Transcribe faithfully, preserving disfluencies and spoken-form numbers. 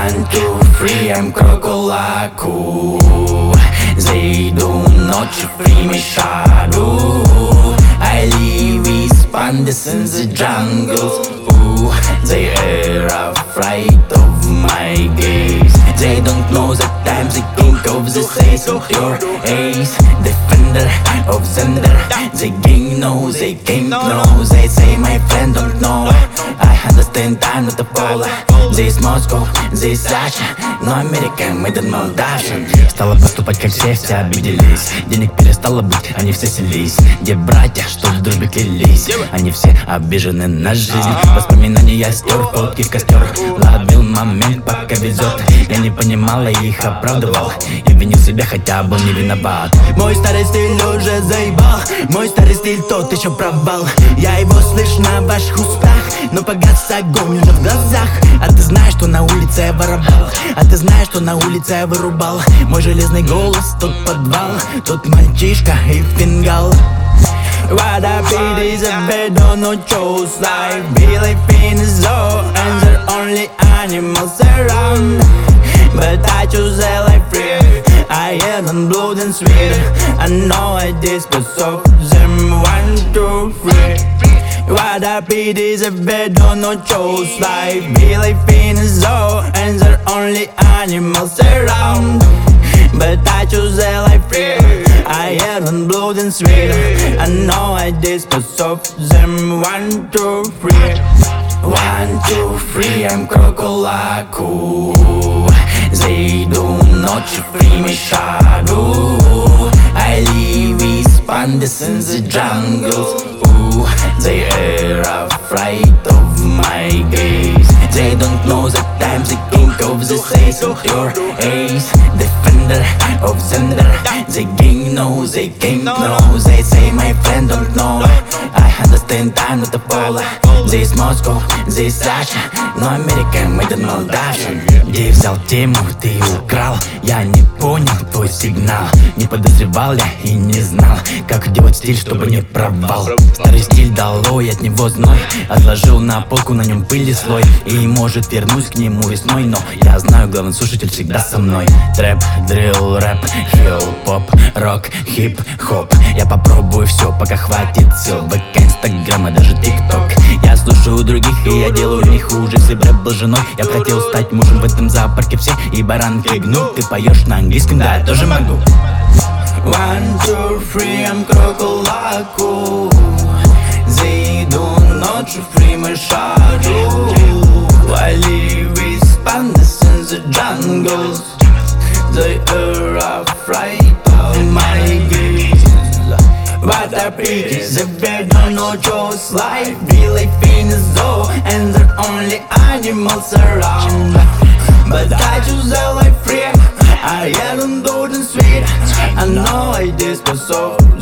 One, two, three, I'm кроколаку. Зайду ночью в примешару. I live with pandas in the jungles. Ooh, they are afraid of my gaze. They don't know that I'm the king of the ace of your ace. Defender of Zender. They gang know, they can't know. They say my friend don't know. I understand I'm not a Pola. Здесь Москва, здесь Саша, но Америка, мы тут Молдавшин. Стала поступать как все, все обиделись. Денег перестало быть, они все селись. Где братья, что в дружбе клялись, они все обижены на жизнь. Воспоминания стер, фотки в костер. Ловил момент, пока везет. Я не понимал, я их оправдывал и винил себя, хотя был не виноват. Мой старый стиль уже заебал. Мой старый стиль тот еще провал. Я его слышу на ваших устах, но погас огонь уже в глазах. А ты знаешь, что на улице я воровал. А ты знаешь, что на улице я вырубал. Мой железный голос, тот подвал. Тот мальчишка и фингал. What I feel is a bed on no chose. Like be like in the zoo, and there are only animals around. But I choose a life free. I am on blood and sweet. I know I dispose of them. One, two, three. What I beat is a bed on no chose. Like be like in the zoo, and there are only animals around. But I choose a life free. I am on blood and sweet. I know I dispose of them. One, two, three. One, two, three, I'm кроколаку. Зайду ночью в примешару. I live with pandas in the jungles. Ooh, they are afraid of my gaze. They don't know that I'm the king of the ace of your ace. Defender of Zender. They gang know, they can't know. They say my friend don't know. I understand I'm not a Pola. Здесь Москва, здесь Саша, но Америка, мы тут Молдавшин. Где взял тему, ты украл. Я не понял твой сигнал. Не подозревал я и не знал, как делать стиль, чтобы не провал. Старый стиль долой, от него зной. Отложил на полку, на нем пыль и слой. И может вернусь к нему весной, но я знаю, главный слушатель всегда со мной. Трэп, дрилл, рэп, хип-хоп, рок, хип-хоп. Я попробую все, пока хватит сил. ВК, Инстаграм и даже ТикТок. Я слушаю других, и я делаю не хуже. Если бы рэп был женой, я бы хотел стать мужем. В этом зоопарке все и баранки гнут. Ты поешь на английском, да, я тоже могу. One, two, three, I'm кроколаку. Зайду ночью в примешару. I live with pandas in the jungles. They are afraid of my gaze. What I preach is a bed on no choice. Life be like in the zoo, and there are only animals around. But I choose a life free. I am on golden sweet. I know I dispose of